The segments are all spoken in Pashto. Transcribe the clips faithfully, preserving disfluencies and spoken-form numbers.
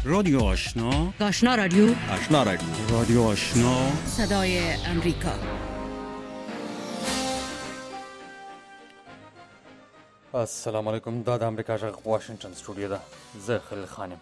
رادیو آشنا، آشنا رادیو آشنا رادیو رادیو آشنا، صدای امریکا. السلام علیکم. دا د امریکا غږ واشنگټن سټوډیو ده. زه خلیل خانم.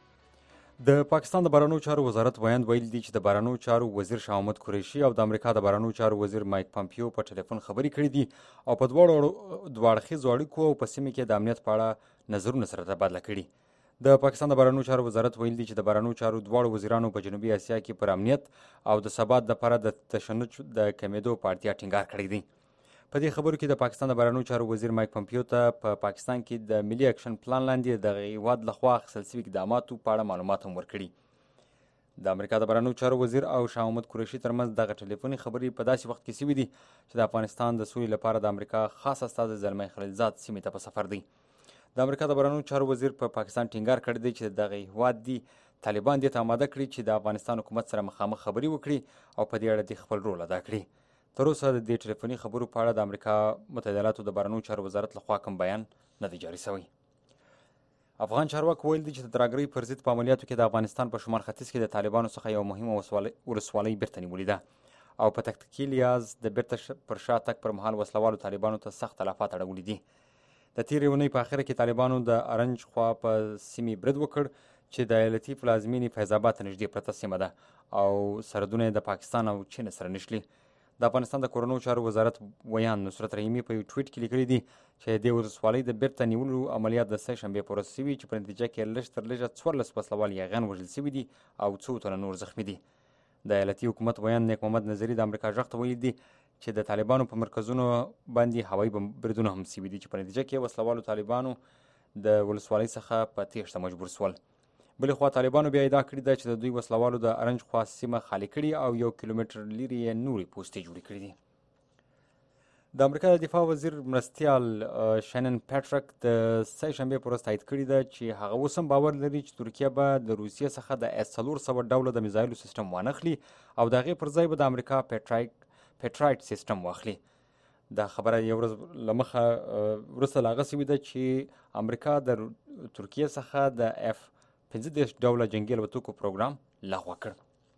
د پاکستان د بهرنیو چارو وزارت ویاند ویل دي چې د بهرنیو چارو وزیر شاه محمود قریشي او د امریکا د بهرنیو چارو وزیر مایک پامپیو په ټلیفون خبرې کړې دي او په دواړو دواړخیزو اړیکو او په سیمه کې د امنیت په اړه نظرونه سره تبادله کړي. د پاکستان د بهرنیو چارو وزارت ویل دي چې د بهرنیو چارو دواړو وزیرانو په جنوبي اسیا کې پر امنیت او د ثبات لپاره د تشنج د کمیدو په اړتیا ټینګار کړی دی. په دې خبرو کې د پاکستان د بهرنیو چارو وزیر مایک پامپیو ته په پا پاکستان کې د ملي اکشن پلان لاندې د هیواد لخوا اخیستل شوي اقداماتو په اړه معلومات هم ورکړي. د امریکا د بهرنیو چارو وزیر او شاه محمود قریشي ترمنځ دغه ټلیفوني خبرې په داسې وخت کې شوي دي چې د افغانستان د سولې لپاره د امریکا خاص استازی زلمی خلیلزاد سیمې ته په سفر دی. د امریکا د بهرنیو چارو وزیر په پا پاکستان ټینګار کړی دی چې دغه هیواد دی طالبان دې ته آماده کړي چې د افغانستان حکومت سره مخامخ خبرې وکړي او په دې اړه دې خپل رول ادا کړي. تر اوسه د دې ټلیفوني خبرو په اړه د امریکا متحده ایالاتو د بهرنیو چارو وزارت لخوا کوم بیان نه دی جاري شوی. افغان چارواکو ویل دي چې د ترهګرۍ پر ضد په عملیاتو کې د افغانستان په شمال ختیځ کې د طالبانو څخه یو مهمه ولسوالۍ بیرته نیولې ده او په تکتیکي لحاظ د بیرته پر شا تګ پر مهال وسلوالو طالبانو ته سخت تلفات اړولي دي. د تېرې اونۍ په اخره کې طالبانو د ارنج خوا په سیمې برید وکړ چې د ایالتي پلازمینې فیض آباد ته نږدې پرته سیمه ده او سرحدونه یې د پاکستان او چین سره نښلي. د افغانستان د کورنیو چارو وزارت ویان نصرت رحیمي په یو ټویټ کې لیکلي دي چې د ولسوالۍ د بیرته نیولو عملیات د سه شنبې په ورځ شوي چې په نتیجه کې لږ تر لږه څوارلس وسلوال یاغیان وژل شوي دي او څو تنه نور زخمي دي. د ایالتي حکومت ویان نیک محمد نظري د امریکا غږ ته ویلي دي چې د طالبانو په مرکزونو باندې هوایي بریدونه هم شوي دي چې په نتیجه کې وسلوالو طالبانو د ولسوالۍ څخه په تېښته مجبور شول. بلې خوا طالبانو بیا ادعا کړې ده چې د دوی وسلوالو د ارنج خوا سیمه خالي کړي او یو کیلومتر لرې یې نورې پوستې جوړې کړي دي. د امریکا د دفاع وزیر مرستیال شانن پیټرک د سه شنبې په ورځ تایید کړي ده چې هغه اوس هم باور لري چې ترکیه به د روسیې څخه د اس څلور سوه ډوله د میزایلو سیسټم وانخلي او د هغې پر ځای به د امریکا پیټرایټ سیسټم واخلي. دا خبره یو ورځ له مخه وروسته له هغه شوې ده چې امریکا د ترکیې څخه د اف پنځه دېرش ډوله جنګي الوتکو پروګرام لغوه کړ.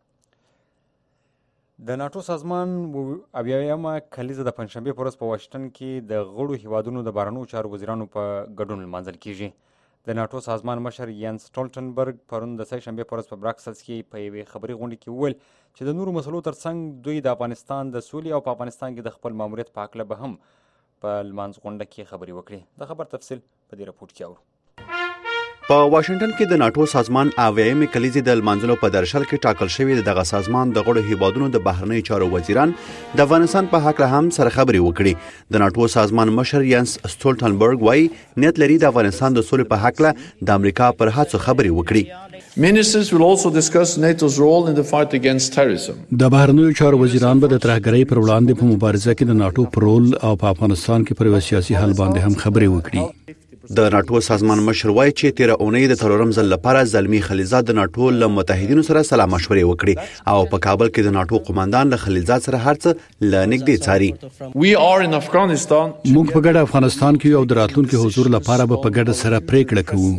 د ناټو سازمان اویایمه کلیزه د پنجشنبې په ورځ په واشنګټن کې د غړو هیوادونو د بهرنیو چارو وزیرانو په ګډون لمانځل کیږي. د ناټو سازمان مشر ینس سټولټنبرګ پرون د سه شنبې په ورځ په براکسلز کې په یوې خبري غونډې کې وویل چې د نورو مسلو ترڅنګ دوی د افغانستان د سولې او په افغانستان کې د خپل ماموریت په هکله به هم په لمانځ غونډه کې خبرې وکړي. د خبر تفصیل په دې راپورټ کې اورو. په واشنگټن کې د ناټو سازمان اویایمې کلیزې د لمانځلو په درشل کې ټاکل شوی دغه سازمان د غړو هیوادونو د بهرنیو چارو وزیران د افغانستان په هکله هم سره خبرې وکړي. د ناټو سازمان مشر ینس سټولټنبرګ وایي نیت لري د افغانستان د سولې په هکله د امریکا پر هڅو خبرې وکړي. Ministers will also discuss NATO's role in the fight against terrorism. د بهرنیو چارو وزیران به د ترهګرۍ پر وړاندې په مبارزه کې د ناټو پر رول او په افغانستان کې پر سیاسي حل باندې هم خبرې وکړي. د ناټو سازمان مشر وایي چې تیره اونۍ د څلورم ځل لپاره زلمی خلیلزاد د ناټو له متحدینو سره سلا مشورې وکړي او په کابل کې د ناټو قوماندان له خلیلزاد سره هر څه له نږدې څاري. We are in Afghanistan. موږ په ګډه افغانستان کې یو د راتلونکي حضور لپاره به په ګډه سره پریکړه کوو.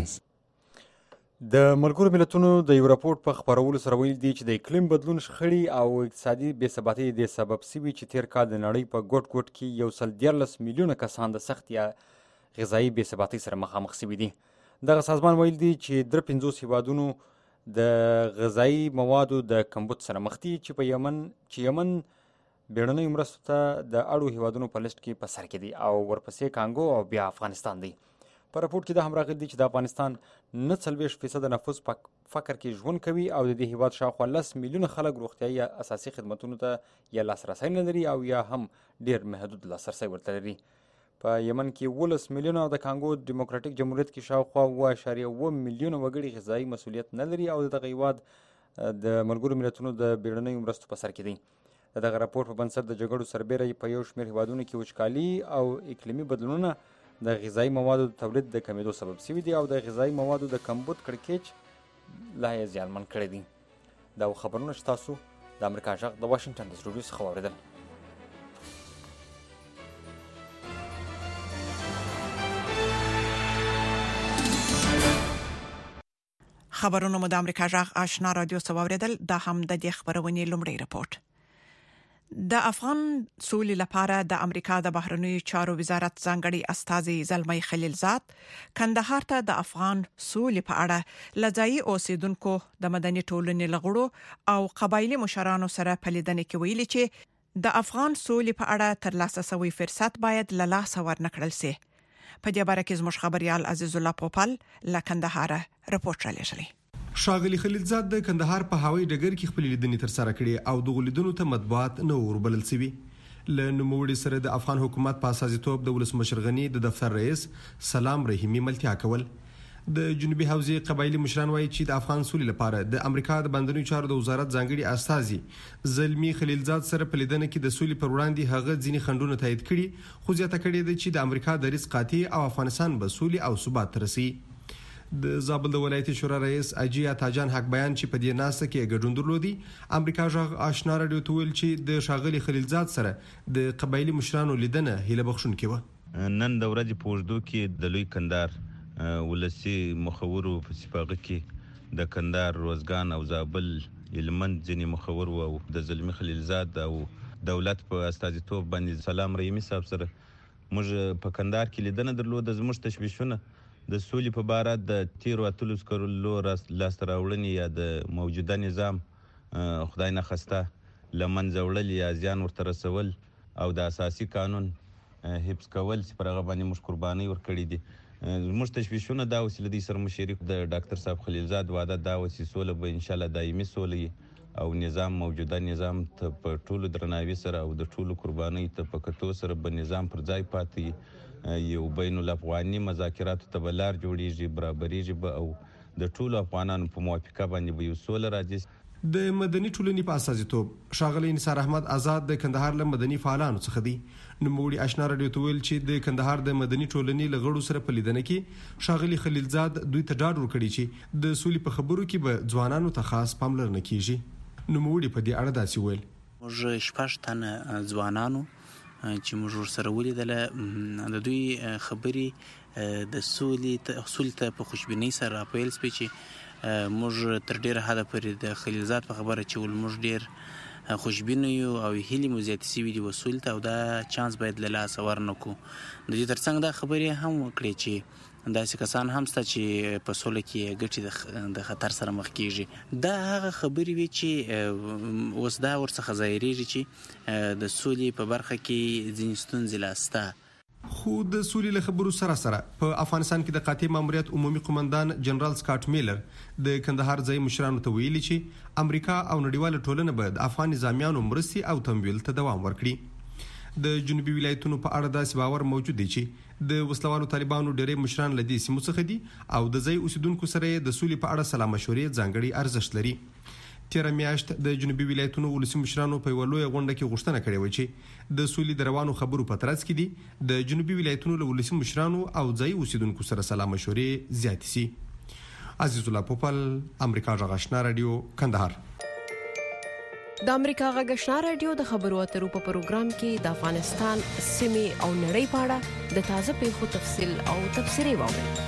د ملګرو ملتونو د یو راپورټ په خپرولو سره ویل دي چې د اقلیم بدلون شخړې او اقتصادي بې ثباتۍ د سبب شوي چې تیر کال د نړۍ په ګوټ ګوټ کې یو سل دیارلس میلیونه کسان د سخت یا غذایي بې ثباتۍ سره مخامخ شوي دي. دغه سازمان ویل دي چې درې پنځوس هیوادونو د غذایي موادو د کمبود سره مخ دي چې په یمن چې یمن بیړنیو مرستو ته د اړو هیوادونو په لیست کې په سر کې دي او ورپسې کانګو او بیا افغانستان دی. په راپورټ کې دا هم راغلی دی چې د افغانستان نه څلوېښت فیصده نفوس په فقر کې ژوند کوي او د دې هیواد شاوخوا لس میلیونه خلک روغتیایي یا اساسي خدمتونو ته یا لاسرسی نه لري او یا هم ډېر محدود لاسرسی ورته لري. په یمن کې اوولس میلیونه او د کانګو ډیموکراتیک جمهوریت کې شاوخوا اوه اعشاریه اوه میلیونه وګړي غذایي مسؤلیت نه لري او د دغه هیواد د ملګرو ملتونو د بیړنیو مرستو په سر کې دی. د دغه راپورټ په بنسټ د جګړو سربیره په یو شمېر هیوادونو کې وچکالي او اقلیمي بدلونونه د غذایي موادو د تولید د کمیدو سبب شوي دي او د غذایي موادو د کمبود کړکېچ لا یې زیانمن کړی دی. دا خبرونه چې تاسو د امریکا غږ د واشنګټن د سټوډیو څخه واورېدل. خبرونه مو د امریکا جغ آشنا رادیو سواوریدل د هم د دې خبرونې لومړی رپورت. د افغان سولې لپاره د امریکا د بهرنیو چارو وزارت ځانګړي استازي زلمي خلیلزاد کندهار ته د افغان سولې په اړه لځای اوسیدونکو د مدني ټولنې لغړو او قبایلی مشرانو سره په لیدنه کې ویلي چې د افغان سولې په اړه تر لاسه شوی فرصت باید له لاسه ورنکړل شي. په دې باره کې زموږ خبريال عزیز الله پوپل له کندهار رپورټ را لېږلی. شاغلی خلیلزاد د کندهار په هوایي ډګر کې خپل لیدنې تر سره کړې او د غلیدونو ته مطبوعات نه وربلل شوی. له نوموړي سره د افغان حکومت په اساسیتوب د ولسمشر غنی د دفتر رئیس سلام رحیمی ملتیا کول. د جنوبي حوزې قبایلی مشران وایي چې د افغان سولې لپاره د امریکا د بندرونو چارو د وزارت ځانګړي استازي زلمی خلیلزاد سره په لیدنه کې د سولې پر وړاندې هغه ځینې خندونه تایید کړي، خو زیاته کړې ده چې د امریکا د ریس قاطع او افغانستان به سولې او ثبات ترسي. د زابل د ولایتي شورا رئیس اجي عطاجان حق بیان چې په دې ناسه کې ګډون درلودي. امریکا ژغ آشنا رادیو ته ویل چې د شاغلی خلیلزاد سره د قبایلی مشرانو لیدنه هیله بخښونکې و. نن د ورځې په اوږدو کې د لوی کندهار ولسی مخورو په صفاغه کې د کندهار روزګان او زابل هلمند ځینې مخور او د زلمی خلیلزاد او دولت په استازیتوب باندې سلام رحیمی صاحب سره موږ په کندهار کې لیدنه درلوده. زموږ تشویشونه د سولې په باره د تیرو اتلس کلو لاسته راوړنې یا د موجوده نظام خدای نخواسته له منځه وړل یا زیان ورته رسول او د اساسي قانون حفظ کول چې پر هغه باندې موږ قرباني ورکړې دي. زموږ تشویشونه دا وسیله دي سره مشرف د ډاکټر صاحب خلیلزاد وعده دا وسی سوله به ان شاء الله دایمي سوله او نظام موجوده نظام ته په ټولو درناوي سره او د ټولو قرباني ته په کتو سره به نظام پر ځای پاتې یو بین الافغاني مذاکرات ته بلار جوړیږي برابرېږي او د ټولو افغانانو په موافقه باندې به یو سوله راځي. د مدني ټولنې په اساسیتوب شاغلی نثار احمد آزاد د کندهار له مدني فعالانو څخه دی. نوموړي آشنا رادیو ته ویل چې د کندهار د مدني ټولنې له غړو سره په لیدنه کې شاغلی خلیلزاد دوی ته ډاډ ورکړي چې د سولې په خبرو کې به ځوانانو ته خاص پاملرنه کیږي. نوموړي په دې اړه داسې ویل: موږ شپږ تنه ځوانانو چې موږ سره ولیدل د دوی خبرې د سولې اصول ته په خوشبینۍ سره راپیل سپي چې موږ تر ډیره حده پورې د خلیلزاد په خبره چې ول موږ ډیر خوشبینه یو او هیلې مو زیاتې سوي دي وسول ته او دا چانس باید له لاسه ورنکو. د دې ترڅنګ دا خبرې هم وکړي چې داسې کسان هم شته چې په سوله کې ګټې د خطر سره مخ کیږي. دا هغه خبرې وي چې اوس دا ورڅخه ظاهریږي چې د سولې په برخه کې ځینې ستونزې لاسته. خو د سولې له خبرو سره سره په افغانستان کې د قاطع ماموریت عمومي قومندان جنرال سکاټ میلر د کندهار ځای مشرانو ته ویلي چې امریکا او نړیواله ټولنه به د افغان نظامیانو مرستې او تمویل ته دوام ورکړي. د جنوبي ولایتونو په اړه داسې باور موجود دی چې د وسلوالو طالبانو ډېری مشران له دې سیمو څخه دي او د ځای اوسیدونکو سره د سولې په اړه سلا مشورې ځانګړي ارزښت لري. تیر میاشت د جنوبي ولایتونو ولسی مشرانو په ولوي غونډه کې غوښتنه کړې و چې د سولې د روانو خبرو په ترڅ کې دي د جنوبي ولایتونو له ولسی مشرانو او ځای اوسیدونکو سره سلا مشورې زیات شي. عزیز الله پوپل، امریکا جغ آشنا رادیو، کندهار. د امریکا غږ آشنا رادیو د خبرو اترو په پروګرام کې د افغانستان سیمې او نړۍ په اړه د تازه پیښو تفصیل او تبصرې واورئ.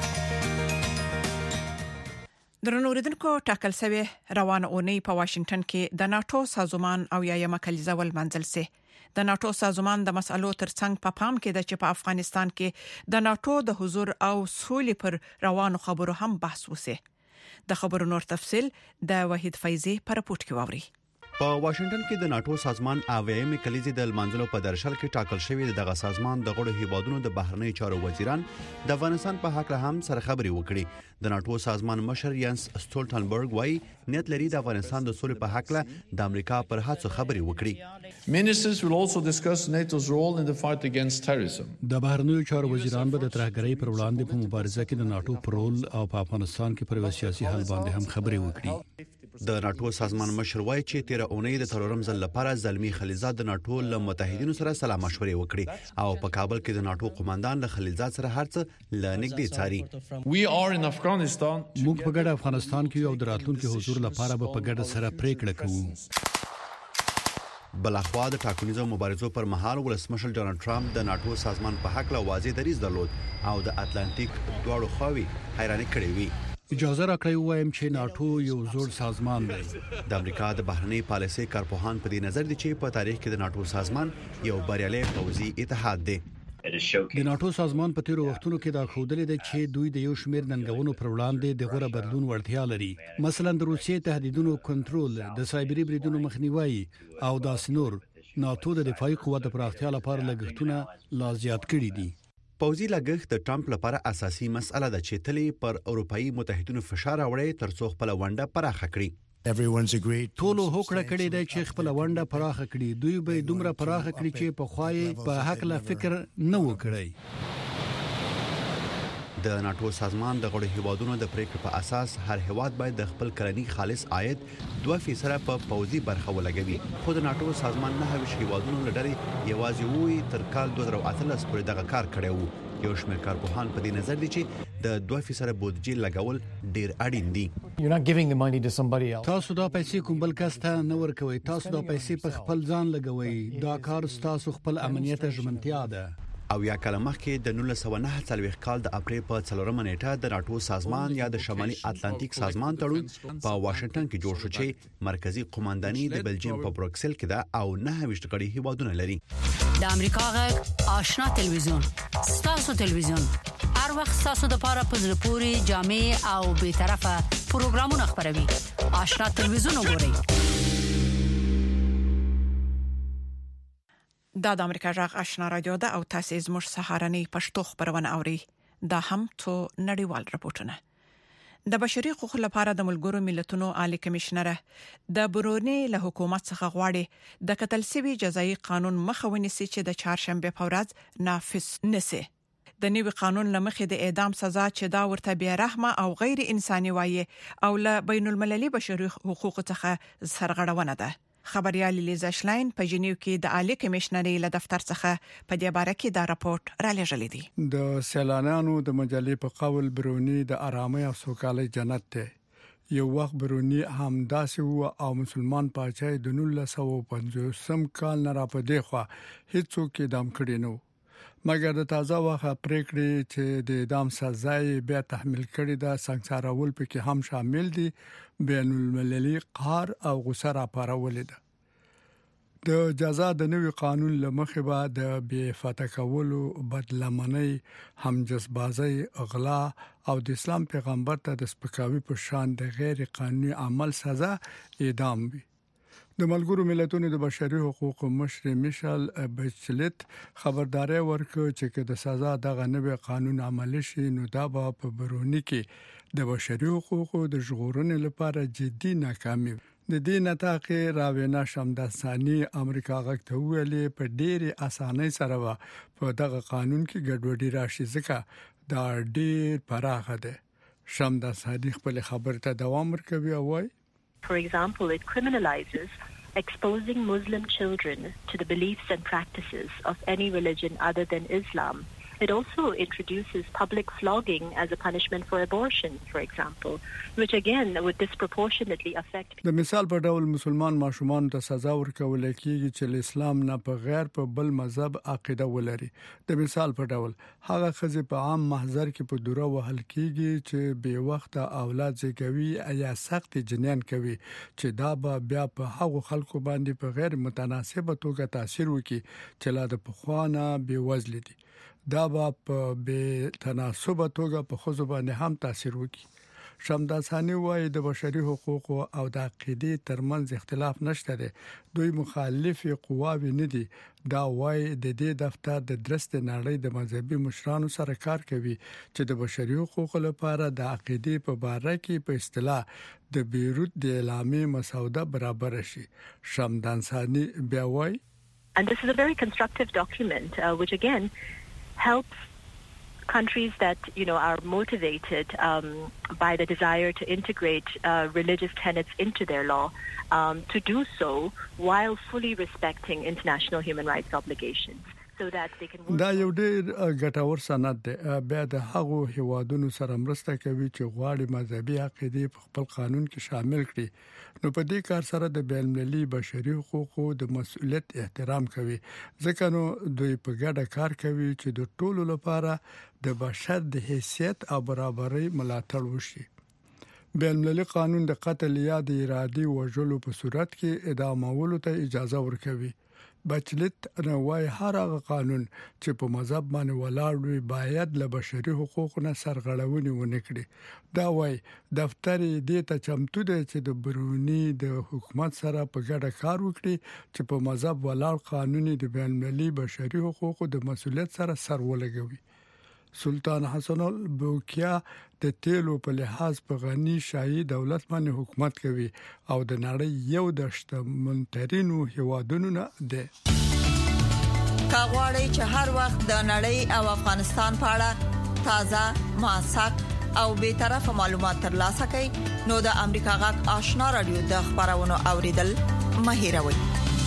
درنو اوریدونکو، ټاکل شوی روانه اونۍ په واشنگټن کې د ناتو سازمان او یایم کلیزه ول منځل سي. د ناتو سازمان د مسالو ترڅنګ په پام کې د چې په افغانستان کې د ناتو د حضور او سولې پر روانو خبرو هم بحث وسی. د خبرو نور تفصیل د وحید فیضی په رپورت کې واوري. په واشنگټن کې د ناتو سازمان اویم کلیزې د منځلو په درشل کې ټاکل شوی دغه سازمان د غړو هیوادونو د بهرنی چارو وزیران د افغانستان په حق له هم سره خبري وکړي. د ناتو سازمان مشر یانس سټولټنبرګ وايي نیت لري د افغانستان د سولې په حق له د امریکا پر هڅو خبري وکړي. Ministers will also discuss NATO's role in the fight against terrorism. د بهرنی چارو وزیران به د ترهګرۍ پر وړاندې په مبارزه کې د ناتو پر رول او په افغانستان کې پر سیاسي حل باندې هم خبري وکړي. د ناتو سازمان مشر وايي چې تیر اونۍ د ترورم ځل لپاره زلمی خلیلزاد د ناتو له متحدینو سره سلا مشورې وکړي او په کابل کې د ناتو قومندان له خلیلزاد سره هرڅه لنګدي څاري. We are in Afghanistan. موږ په ګډه افغانستان کې یو دراتلونکو حضور لپاره به په ګډه سره پریکړه کوو. بلخوا د ټاکنیزو مبارزو پر مهال ولسمشر ډونالد ټرمپ د ناتو سازمان په حق له واضح دریځ درلود او د اتلانتیک دواړو خواوې حیراني کړې وي. اجازه راکړئ وایم چې ناتو یو زوړ سازمان دی. د امریکا د بهرنی پالیسي کارپوهان په دې نظر دي چې په تاریخ کې د ناتو سازمان یو بریالي پوځي اتحاد دی. د ناتو سازمان په تیرو وختونو کې دا ښودلې ده چې دوی د یو شمېر ننګونو پر وړاندې د غوړه بدلون وړتیا لري. مثلا د روسیې تهدیدونو کنټرول، د سایبری بریدونو مخنیوي او داس نور. ناتو د دفاعي قوت پراختیا لپاره لګښتونه لا زیات کړي دي. پوځي لګښت د ټرمپ لپاره اساسي مسأله ده چې تلې پر اروپאי متحدینو فشار راوړي ترڅو خپل ونډه پراخه کړي. ټولو هوکړه کړې ده چې خپل ونډه پراخه کړي. دوی به دومره پراخه کړي چې په خوای په حق لا فکر نه وکړي. د ناتو سازمان د غړو هیوادونو د پریکړې په اساس هر هیواد باید د خپل کلنی خالص عاید دوه فیصد په پوځي برخه ولګوي. خو د ناتو سازمان نه هوښ هیوادونو لړۍ یوازې وی تر کال دوه زره اتلس پورې دغه کار کړی وو. یو شمېر کارپوهان په دې نظر دي چې د دوه فیصد بودجې لګول ډیر اړین دي. تاسو دا پیسې کوم بل کس ته نه ورکوي. تاسو دا پیسې په خپل ځان لګوي. دا کار تاسو خپل امنیت ژمنتیا ده. او یا کله مخکې د نولس سوه نهه څلوېښت کال د اپریل په څلورمه نیټه د ناتو سازمان یا د شمالي اتلانتیک سازمان تړون په واشنگټن کې جوړ شو چې مرکزی قومانداني د بلجیم په بروکسل کې ده او نه ویشت غړي هیوادونه لري. د امریکا غږ آشنا تلویزیون ستاسو تلویزیون هر وخت تاسو د پاره په زړه پوري جامع او به طرفه پروګرامونه خبروي. آشنا تلویزیون وګورئ. دا د امریکا غږ آشنا رادیو ده او تاسو زموږ سهارنی پښتو خبرونه اوري. دا هم تو نړیوال راپورټونه. د بشري حقوقو لپاره د ملګرو ملتونو عالی کمشنر د برونی له حکومت څخه غواړي د قتل سوي جزایي قانون مخه ونیسي چې د چهارشنبه په ورځ نافذ نشي. د نوي قانون لمخې د اعدام سزا چې دا ورته بیا رحمه او غیر انساني وایي او له بین المللي بشري حقوقو څخه سرغړونه ده. خبريال لیزا شلاین په جنیو کې د عالی کمشنري له دفتر څخه په دې باره کې دا راپورټ را لېږلی دی. د سیلانیانو د مجلې په قول برونی د آرامۍ او سوکالۍ جنت دی. یو وخت برونی هم داسې وو او مسلمان پاچای د نولس سوه پنځوسم کال نه را پدې خو هیڅوک اعدام کړي نو. مګر د تازه وخت پریکړې چې د اعدام سزا بیا تحمیل کړي دا څنګه پکې هم شامل دي. بین المللي قهر او غوسه را پارولې ده. د جزا د نوي قانون لمخې به د بې فتح کولو، بدلمنۍ، همجسبازۍ، اغلا او د اسلام پیغمبر ته د سپکاوي په شان د غیر قانوني عمل سزا اعدام وي. د ملګرو ملتونو د بشري حقوقو مشر میشل بچلت خبرداري ورکړه چې د سزا دغه نوي قانون عملي شي نو دا به په برونی کې د بشري حقوقو د ژغورنې لپاره جدي ناکامي. د دې نتاقې راوینا شمداسانی امریکا غږ ته ویلې په ډېر اسانۍ سره په دغه قانون کې ګډوډي راشي ځکه دا ډېر پراخه ده. شمداسانی خپل خبر ته دوام ورکوي او وايي For example, it criminalizes exposing Muslim children to the beliefs and practices of any religion other than Islam. It also introduces public flogging as a punishment for abortion, for example, which again would disproportionately affect. د مثال په ډول مسلمان ماشومان ته سزا ورکول کېږي چې اسلام نه په غیر په بل مذهب عقیده ولري. د مثال په ډول هغه خزي په عام محضر کې په دوره وهل کېږي چې به وخت اولاد زیږوي یا سخت جنین کوي چې دا به بیا په هغو خلکو باندې په غیر متناسبه توګه تاثیر وکړي چې لا د پخوانه بے وزل دي. دا به په بے تناسبه توګه په خزو باندې هم تاثیر وکړي. شمداسانی وايي د بشري حقوقو او د عقیدې ترمنځ اختلاف نشته دی. دوی مخالف قواوی نه دي. دا وايي د دې دفتر د درست نړۍ د مذهبي مشرانو سره کار کوي چې د بشري حقوقو لپاره د عقیدې په باره کې په اصطلاح د بیروت د اعلامیې مسوده برابر شي. شمداسانی بیا وايي And this is a very constructive document uh, which again helps countries that, you know, are motivated um, by the desire to integrate uh, religious tenets into their law um, to do so while fully respecting international human rights obligations. So that they can دا یو ډېر ګټور سند دی. بیا د هغو هیوادونو سره مرسته کوي چې غواړي مذهبي عقیدې په خپل قانون کې شامل کړي. نو په دې کار سره د بین المللي بشري حقوقو د مسؤلیت احترام کوي. ځکه نو دوی په ګډه کار کوي چې د ټولو لپاره د بشر د حیثیت او برابرۍ ملاتړ وشي. بین المللي قانون د قتل یا د ارادي وژلو په صورت کې اعدامولو ته اجازه ورکوي. بچلت نوای هر هغه قانون چې په مذهب باندې ولاړ وي باید له بشري حقوقو نه سرغړونې ونه کړي. دا وای دفتر دې ته چمتو دی چې د برونی د حکومت سره په ګډه کار وکړي چې په مذهب ولاړ قانون د بین المللي بشري حقوقو د مسولیت سره سر ولګوي. سلطان حسن البوکیا د تیلو په لحاظ په غني شاهي دولت باندې حکومت کوي او د نړۍ یو د شتمنترینو هیوادونو نه دی. کاغوري چې هر وخت د نړۍ او افغانستان په اړه تازه موثق او به طرفه معلومات ترلاسه کړئ نو د امریکا غږ آشنا رادیو د خبرونو اوریدل مهیروي.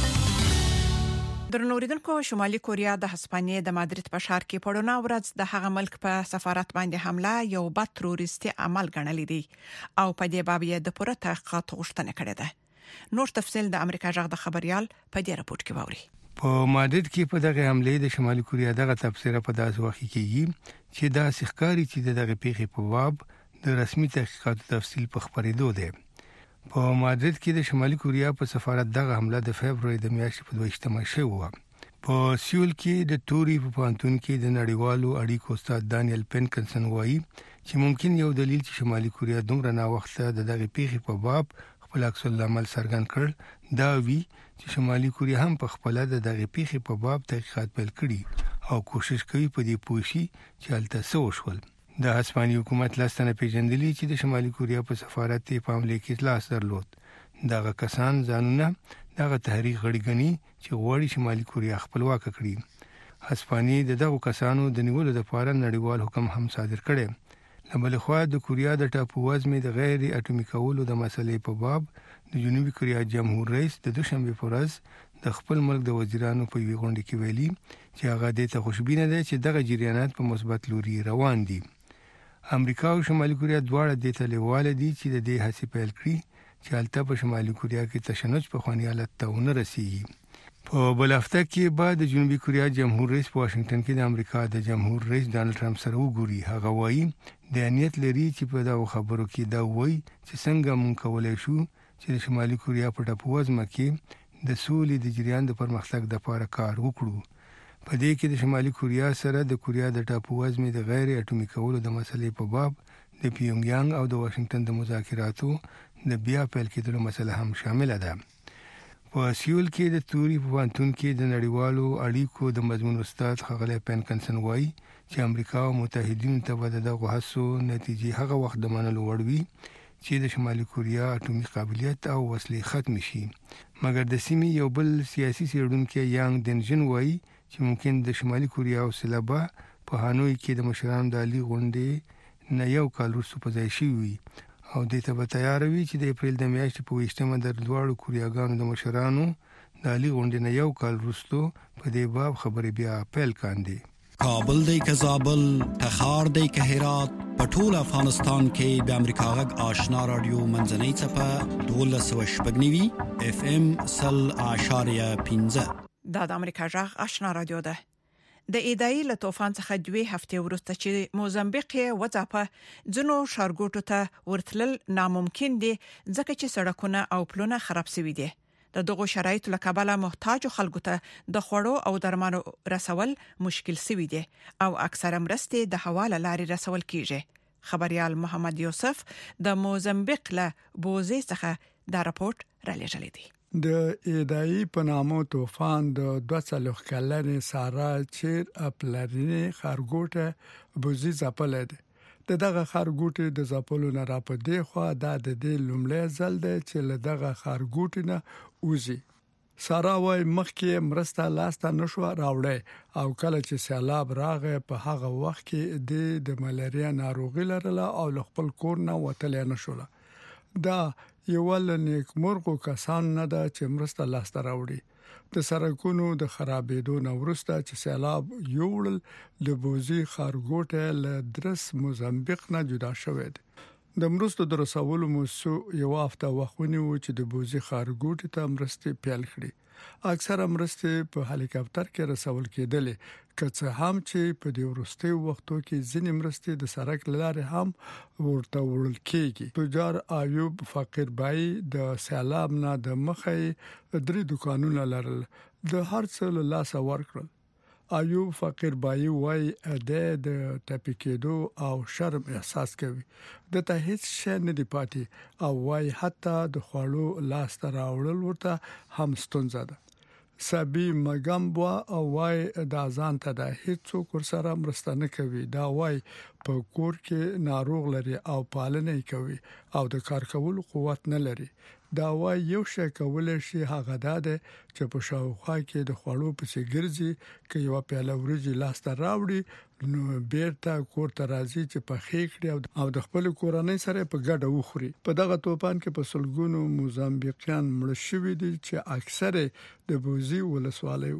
درنوریدونکو شمالي کوریا د هسپانیې د مادرید په ښار کې پړونه ورځ د هغه ملک په سفارت باندې حمله یو بد تروریستي عمل ګڼلی دی او په دې باب یې د پوره تحقیقات غوښتنه کړې ده. نور تفصیل د امریکا غږ د خبريال په دې راپورټ کې ووري. په مادرید کې په دغه حمله د شمالي کوریا دغه تفسیر په داس وخت کې چې دا سخکاری چې دغه پیښې په باب د رسمي تحقیقاتو تفصیل په خبرېدو دی. په مادرید کې د شمالي کوریا په سفارت دغه حمله د فبراير د میاشتې په دویشتمه شوه. په سیول کې د توري په پانتون کې د نړیوالو اړیکو استاد دانیل پینکنسن وایي چې ممکن یو دلیل چې شمالي کوریا دومره نا وخته د دغه پیښې په باب خپل عکس العمل څرګند کړ دا وی چې شمالي کوریا هم په خپل د دغه پیښې په باب تحقیقات پیل کړي او کوشش کوي په دې پوښي چې الته څه وشول. د هسپانیې حکومت لاستنه پیژندلي چې د شمالي کوریا په سفارت ته په حمله کې لاس درلود. دغه کسان ځانونه دغه تحریک غړي چې غواړي شمالي کوریا خپلواک کړي. هسپانیې د دغه کسانو د نیولو لپاره نړیوال حکم هم صادر کړي. لبل خو د کوریا د ټاپو وزمې د غیر اټومي کولو د مسلې په باب د جنوبي کوریا جمهور رئیس د دوشنبه په ورځ د خپل ملک د وزیرانو په یوه غونډه کې ویلي چې هغه د ته خوشبینه ده چې دغه جریانات په مثبت لوري روان دي. امریکا او شمالي کوریا دواړه د تلواله دي چې د دې هڅې پیل کړي چې الته په شمالي کوریا کې تشنج په خواني حالت ته ونه رسیږي. په بل هفته کې بعد د جنوبي کوریا جمهور رئیس په واشنگټن کې د امریکا د جمهور رئیس ډانلډ ټرمپ سره وګوري. هغه وایي د نیت لري چې په دا خبرو کې دا وایي چې څنګه مونږ کولای شو چې د شمالي کوریا په ټاپو وزمه کې د سولې د جریان د پرمختګ لپاره کار وکړو. په دې کې د شمالي کوریا سره د کوریا د ټاپو وزمې د غیر اټومي کولو د مسلې په باب د پیونګیانګ او د واشنگټن د مذاکراتو د بیا پیل کېدلو مسله هم شامل ده. په سیول کې د توري په پانتون کې د نړیوالو اړیکو د مضمون استاد ښاغلی پینکنسن وایي چې امریکا او متحدینو ته به دغه هڅو نتیجې هغه وخت د منلو وړ وي چې د شمالي کوریا اټومي قابلیت او وسلې ختم شي. مګر د سیمې یو بل سیاسي څېړونکی یانګ دنجن وایي چې ممکن د شمالي کوریا او سلابا په هانوي کې د مشرانو د عالی غونډې نه یو کال وروسته په ځای شي وي او د ته به تیار وي چې د اپریل د میاشتې په ویشتمه د دواړو کوریاګانو د مشرانو د عالی غونډې نه یو کال وروسته په دې باب خبرې بیا پیل کاندي. کابل دی که زابل، تخار دی که هرات، په ټول افغانستان کې د امریکا غږ آشنا رادیو منځنۍ څپه دولس سوه شپږ نوي اف ام سل اعشاریه پنځه. دا د امریکا غږ آشنا رادیو ده. د ایدای له طوفان څخه دوه هفته وروسته چې موزمبیق وځاپه ځنو شارګوټو ته ورتلل ناممکن دي ځکه چې سړکونه او پلونه خراب شوي دي. د دغه شرایطو له کبله محتاج خلکو ته د خوړو او درمانو رسول مشکل شوي دي او اکثره مرستې د حواله لارې رسول کیږي. خبريال محمد یوسف د موزمبیق له بوزي څخه دا راپورټ را لېږلی دی. د ایدای په نامو طوفان د دوه څلوېښت کلنې سارا چیر اپلرینې خارګوټه بوزي ځپل دي. د دغه خارګوټي د ځپلو نه را پدې خو دا د دې لومړی ځل دی چې له دغه خارګوټي نه وځي. سارا وای مخکې مرسته لاسته نشو راوړی او کله چې سیلاب راغی په هغه وخت کې د ملاریا ناروغي لرله او خپل کور نه وتلې نشوله. دا یو ول نیکمرغو کسان نه ده چې مرسته لاسته راوړي. د سرکونو د خرابېدو نه وروسته چې سیلاب یوړل د بوزي خارګوټه له درس موزمبیق نه جدا شوې ده. د مرستو د رسولو موسسو یو هفته وختونه و چې د بوزي خارګوټ ته مرستې پیل کړي اکثره مرستې په هلیکاپټر کې رسول کېدلې که هم چې په دې ورستي وختو کې ځینې مرستې د سړک لارې هم ورته وړل کېږي تجار ایوب فقیر بای د سیلاب نه د مخې درې دکانونه لرل د هر څه له لاسه ورکړل ایوب فقیر بای وای د ټاپی کېدو او شرم احساس کوي د ته هیڅ شی نه دی پاتې او وای حتی د خوړو لاس ته راوړل ورته هم ستونزه ده سبي مګمبوا او وای د ځان ته د هیڅ کور سره مرسته نه کوي دا وای په کور کې ناروغ لري او پالنه کوي او د کار کولو قوت نه لري دا وای یو شی کولای شي هغه ده چې په شاوخوا کې د خوړو په سیګرځي کې یو پیاله ورجی لاس ته راوړي نو بیرته کور ته راځي چې په خېکړي او د خپل کورنۍ سره په ګډه وخوري په دغه توپان کې په سلګونو موزامبیقیان مړ شوي دي چې اکثره د بوزي ولسوالۍ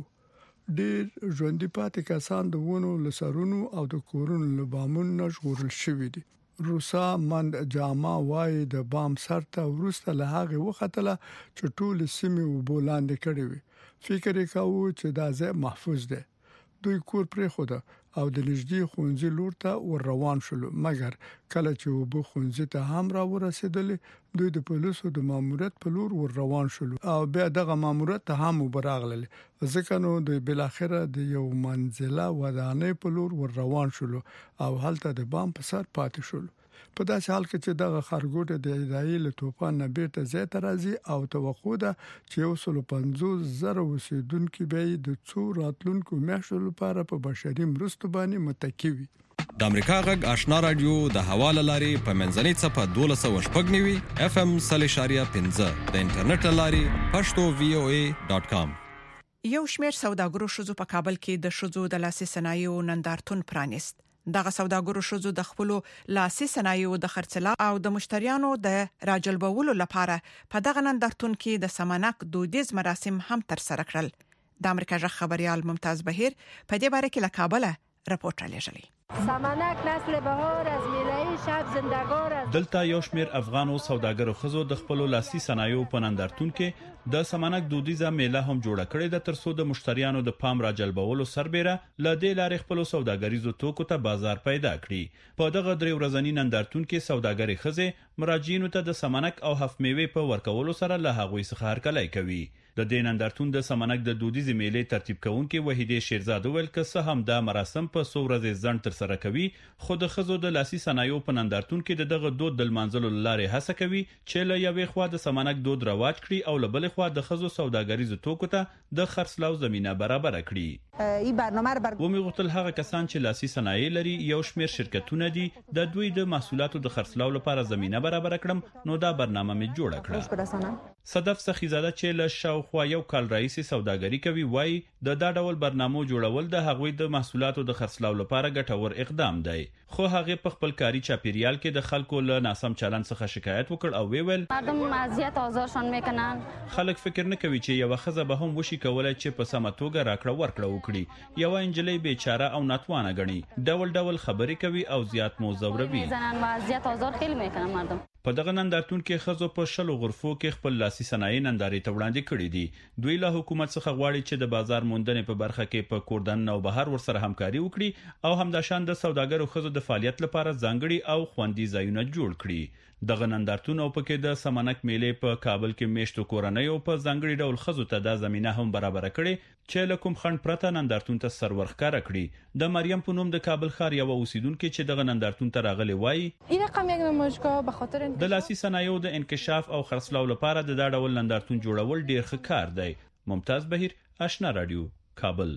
ډېر ژوندۍ پاتې کسان د ونو لسرونو او د کورونو لبامونو ژغورل شوي دي روسا مند جاما وای د بام سرته ورسته له هغه وختله چې ټول سیمه وبولاندې کړي وي فکر وکاو چې دا ځای محفوظ ده دوی کور پرې خوده او د نږدې خونځي لور ته ور روان شول مګر کله چې وبو خونځي ته هم را ورسېدل دوی د پولیسو د ماموریت په لور ور روان شول او بیا دغه ماموریت ته هم وبراغلل ځکه نو د بل اخره د یو منزله ودانې په لور ور روان شول او هلته د بام په سر پاتې شول په داسې حال کې چې دغه خرګوټه د ایدایي له توپان نه بیرته ځای ته راځي او توقع ده چې یو سل پنځوس زره اوسیدونکو به د څو راتلونکو میاشتو لپاره په بشري مرستو باندې متکی وي د امریکا غږ آشنا رادیو د حواله لاري په منځنۍ صفه دولس شپږ نیوي اف ام صلی شاریه پنځه د انټرنیټ لاري پښتو وی او ای ډاٹ کام یو شمېر سوداګرو شوزو په کابل کې د شوزو د لاسي صنایعو نندارتون پرانیست دغه سوداګرو شوزو د خپل لاسي صنایعو د خرڅلاو او د مشتریانو د راجلبولو لپاره په دغه نندارتون کې د سمنک دودیز مراسم هم تر سره کړل د امریکا ژغ خبريال ممتاز بهیر په دې باره کې له کابل راپورټ لېږلی سمنک نسل بهار از میله شب زندگار است دلته یو شمیر افغانو سوداګرو خزو د خپل لاسي صنایعو په نندارتون کې د سمنک دودیزه میله هم جوړه کړې د ترڅو د مشتریانو د پام راجلبولو سربېره ل دې لارې خپل سوداګریزو توکو ته بازار پیدا کړي په دغه درې ورځنی نندارتون کې سوداګری خزه مراجعینو ته د سمنک او هف میوه په ورکولو سره له هغوی څخه هرکلی کوي د دې نندارتون د سمنک د دودیزي میلې ترتیب کوونکې وحیده شیرزاد ویل ک څه هم د مراسم په څو ورځې ځنډ تر سره کوي خو د خزو د لاسي صنایعو په نندارتون کې دغه دود د منځلو لارې هڅه کوي چې له یوې خوا د سمنک دود رواج کړي او له بلې خوا د خزو سوداګریزو توکو ته د خرڅلاو زمينه برابر کړي این برنامه رو بر... و می غوښتل هغه کسان چې لاسي صنایع لري یو شمیر شرکتونه دي د دوی د محصولاتو د خرڅلاو لپاره زمينه برابر کړم نو دا برنامه می جوړه کړه صدف سخیزاده چې له شاوخوا یو کال رئیس سوداګری کوي وای د دا ډول برنامو جوړول د هغوی د محصولاتو د خرڅلاو لپاره ګټور اقدام دی خو هغه په خپل کاري چاپیریال کې د خلکو له ناسم چلند څخه شکایت وکړ او ویل مردم اذیت آزارشان میکنن خلک فکر نه کوي چې یو خزه به هم وشي کولای چې په سمه توګه راکړه ورکړه وکړي یو انجلۍ بیچاره او ناتوانه غني ډول ډول خبرې کوي او زیات موزوروي زنان اذیت آزار خیلی میکنن مردم په دغه نندارتون کې خزو په شلو غرفو کې خپل لاسي صنایع نندارې ته وړاندې کړې دي دوی له حکومت څخه غواړي چې د بازار موندنې په برخه کې په کوردن او بهر ورسره همکاري وکړي او همداشان د سوداګرو خزو د فعالیت لپاره ځانګړي او خوندي ځایونه جوړ کړي دغه نندارتون او پکې د سمنک میلې په کابل کې میشتو کورنۍ او په ځانګړي ډول خزو ته د زمينه هم برابر کړي چې له کوم خند پرته نندارتون ته سرور ښکارا کړي د مریم په نوم د کابل ښار یو اوسیدونکو چې دغه نندارتون ته راغلي وای این رقم یک نمایشگاه به خاطر د لاسي صنایعو د انکشاف او خرڅلاو لپاره د دا ډول نندارتون جوړول ډیر ښه کار دی ممتاز بهیر آشنا رادیو کابل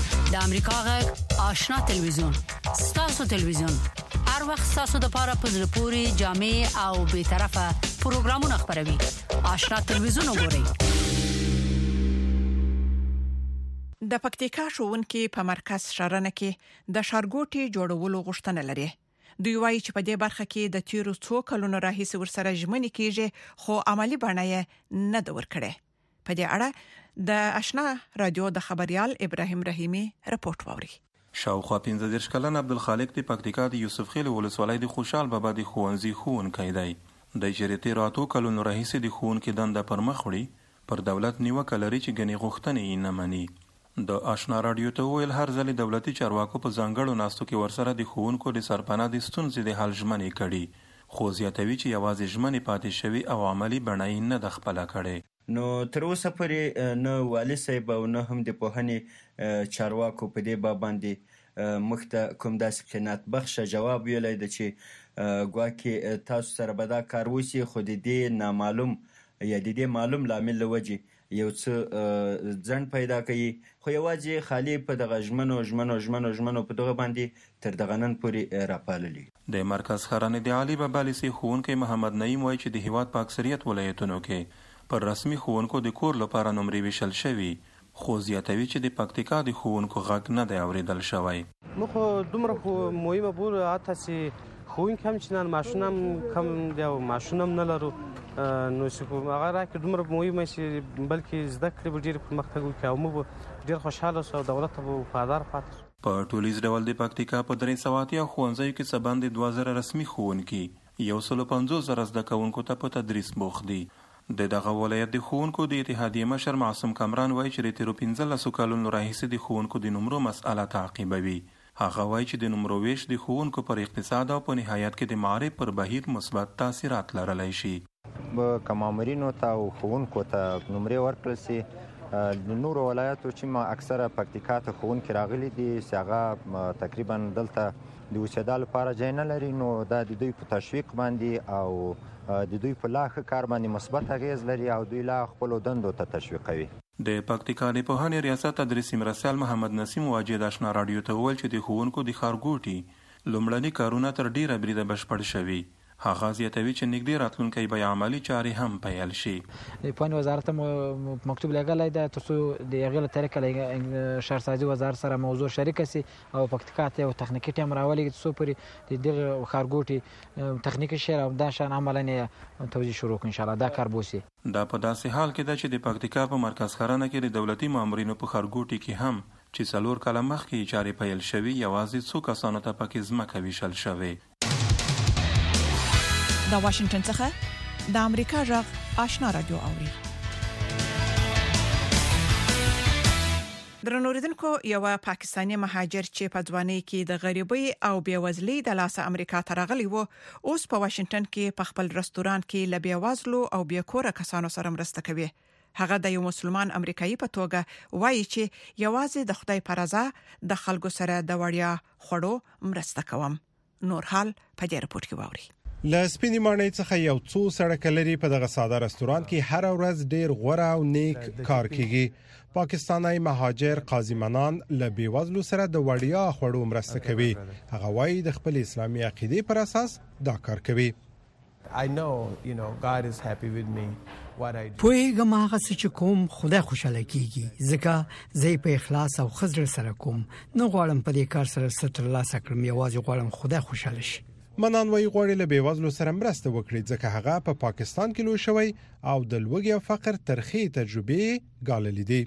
د امریکا غږ آشنا تلویزیون ستاسو تلویزیون هر وخت ستاسو د پاره پزله پوری جامع او به طرفه پروګرامونه خبروي آشنا تلویزیون وګورئ د پکتیکا ښوونکي په مرکز شرنه کې د شارګوټي جوړولو غوښتنه لري دوی وایي چې په دې برخه کې د تیرو څو کلونو راهیسې ورسره ژمنې کیږي خو عملی بڼه یې نه د ورکړي په دې اړه د آشنا رادیو د خبريال ابراهيم رحیمي رپورت ووري شاوخوا پنځه دېرش کلن عبدالخالق د پکتیکا د یوسف خیل ولسوالۍ د خوشحال بابا د ښوونځي ښوونکی دی. د چې تېرو اتو کلونو راهیسې د ښوونکي دنده پر مخ وړي، پر دولت نیوکه لري چې ګڼې غوښتنې یې نه مني. د آشنا راډیو ته وویل هر ځل دولتي چارواکو په ځانګړو ناستو کې ورسره د ښوونکو د سرپناه د ستونزې د حل ژمنې کړي، خو زیاتوي چې یوازې ژمنې پاتې شوي او عملي بڼه یې نه ده خپله کړې. نو تر اوسه پورې نه والي صاحب او نه هم د پوهنې چارواکو په دې باب باندې موږ ته کوم داسې قناعت بخشه جواب ویلی ده چې ګواکې تاسو سره به دا کار وشي، خو د دې نامعلوم یا د دې معلوم لامل له وجې یو څه ځنډ پیدا کوي، خو یوازې خالي په دغه ژمنو ژمنو ژمنو ژمنو په دغه باندې تر دغه نن پورې راپاللي. د مرکز ښرنې د عالي بابا لیسې ښوونکی محمد نعیم وایي چې د هیواد په اکثریت ولایتونو کې پر رسمي ښوونکو د کور لپاره نمرې ویشل شوي، خو زیاتوي چې د پکتیکا د ښوونکو غږ نه دی اورېدل شوی. موږ خو دومره خو مهمه بوله حتی چې ښوونکي هم چې نن ماشین هم کم دی او ماشین هم نه لرو، نو چې هغه راکړي دومره مهمه چې بلکې زده کړې به ډېر پرمختګ وکړي او موږ به ډېر خوشحاله شو او دولت ته به وفادار پاتې شو. په ټولیز ډول د پکتیکا په درې سوه اتیا ښوونځیو کې څه باندې دوه زره رسمي ښوونکي یو سلو پنځوس زره زده کوونکو ته په تدریس بوخت دي. د دغه ولایت د ښوونکو د اتحادیې مشر معصوم کامران وایي چې د تېرو پنځلسو کلونو راهیسې د ښوونکو د نمرو مسأله تعقیبوي. هغه وایي چې د نمرو ویش د ښوونکو پر اقتصاد او په نهایت کې د معارف پر بهیر مثبت تاثیرات لرلی شي. که مامورینو ته او ښوونکو ته نمرې ورکړل سي، د نورو ولایاتو چې ما اکثره پکتیکا ته ښوونکي راغلي دي چې هغه تقریبا دلته د اوسېدا لپاره ځای نه لري، نو دا د دوی په تشویق باندې او د دوی په لا ښه کار باندې مثبت اغیز لري او دوی لا خپلو دندو ته تشویقوي. د پکتیکا د پوهنې ریاست تدریسي مرستیال محمد نسیم واجد آشنا راډیو ته وویل چې د ښوونکو د ښارګوټي لومړني کارونه تر ډیره بریده بشپړ شوي. هغه زیاتوي چې نږدې راتلونکی به عملي چارې هم پیل شي. د پوهنې وزارت مکتوب لګلی دی تر څو د هغې له طریقه له شهرسازي وزارت سره موضوع شریکه سي او پکتیکا ته یو تخنیکي ټیم راولېږي تر څو پورې د دغه ښارګوټي تخنیکي شعر او دا شیان عملاً یې توضیح شروع کړو. انشاءالله دا کار بوسي. دا په داسې حال کې ده چې د پکتیکا په مرکز ښرنه کې د دولتي مامورینو په ښارګوټي کې هم چې څلور کاله مخکې چارې پیل شوي، یوازې څو کسانو ته پکې ځمکه ویشل شوې. د واشنگټن څخه د امریکا غږ آشنا راډیو اوري. درنوریدونکو، یو پاکستانی مهاجر چې په ځوانۍ کې د غریبۍ او بیوزلۍ د لاسه امریکا ته راغلی و، اوس په واشنگټن کې په خپل رستوران کې ل بیوازلو او بیکوره کسانو سره مرسته کوي. هغه د یو مسلمان امریکایي په توګه وایي چې یوازې د خدای په رضا د خلکو سره د وړیا خوړو مرسته کوم. نور حال په دې رپورت کې واوري. له سپینې ماڼۍ څخه یو څو سړک لري په دغه ساده رستوران کې هر ورځ ډیر غوړه او نیک کار کیږي. پاکستانی مهاجر قاضی منان له بیوزلو سره د وړیا خوړو مرسته کوي. هغه وایي د خپل اسلامي عقیدې پر اساس دا کار کوي. I know, you know, God is happy with me. پوهیږم هغه څه چې کوم خدای خوشاله کیږي، ځکه زه په اخلاص او خضر سره کوم. نو غواړم په دې کار سره ستر لاس کړم، یوازې غواړم خدای خوشاله شي. منان وایي غواړي له بیوزلو سره مرسته وکړي ځکه هغه په پا پاکستان کې لوی شوی او د لوږې او فقر ترخې تجربې ګاللې دي.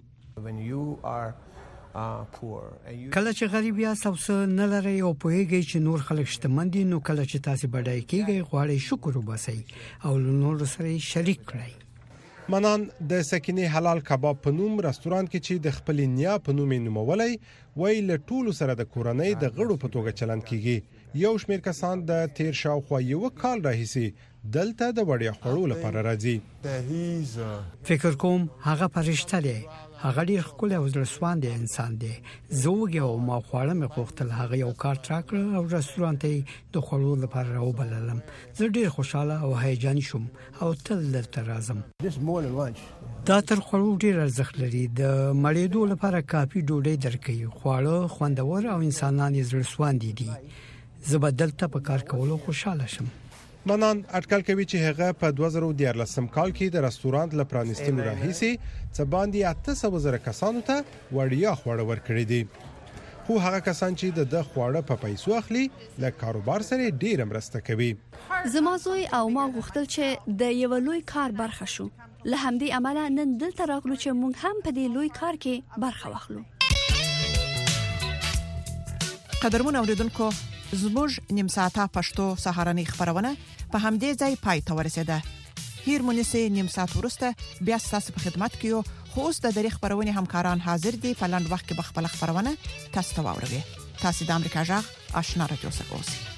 کله چې غریب یا څه نه لري او پوهیږي چې نور خلک شتمن دي، نو کله چې تاسو بډای کیږئ غواړئ شکر وباسئ او نور سره شریک کړئ. منان د سکینې حلال کباب په نوم رستوران کې چې د خپل نیا په نوم نومولای وای له ټولو سره د کورنۍ د غړو په توګه چلند کیږي. یو شمېر کسان د تیر شاوخوا یو کال راهیسي دلته د وړیا خوړو لپاره راځي. فکر کوم هغه پرشته دی، هغه ډیر ښکلی او زړهسواندی انسان دی. زه او ما خواړه مې غوښتل، هغه یو کارت راکړ او رستوران ته د خوړو لپاره راوبللم. زه ډیر خوشاله او هیجان شوم او تل دلته راځم. دا تر خوړو ډیر ارزښت لري. د مړېدو لپاره کافي ډوډۍ درکوي، خواړه خوندور او انسانان یې زړهسواندي دي. زه به دلته په کار کولو خوشاله شم. منان اټکل کوي چې هغه په دوه زره دیارلسم کال کې د رستوران له پرانیستلو راهیسي څه باندې اته سوه زره کسانو ته وړیا خواړه ورکړي دي. خو هغه کسان چې د خواړه په پیسو اخلي له کاروبار سره ډیر مرسته کوي. زما زوی او ما غوښتل چې د یو لوی کار برخه شو. له همدې امله نن دلته راغلو چې موږ هم په دې لوی کار کې برخه واخلو. قدرمن اوریدونکو زموږ نیم ساعته پښتو سهارنۍ خبرونه په همدې ځای پای ته ورسیده. هیر مونږه نیم ساعت ورسته بیا تاسو په خدمت کې یو. خو اوس د دری خبرونه همکاران حاضر دي په لاند وخت کې بخپل خبرونه تاسو ته واوروي. تاسو د امریکا جغ آشنا رادیو څخه اوسئ.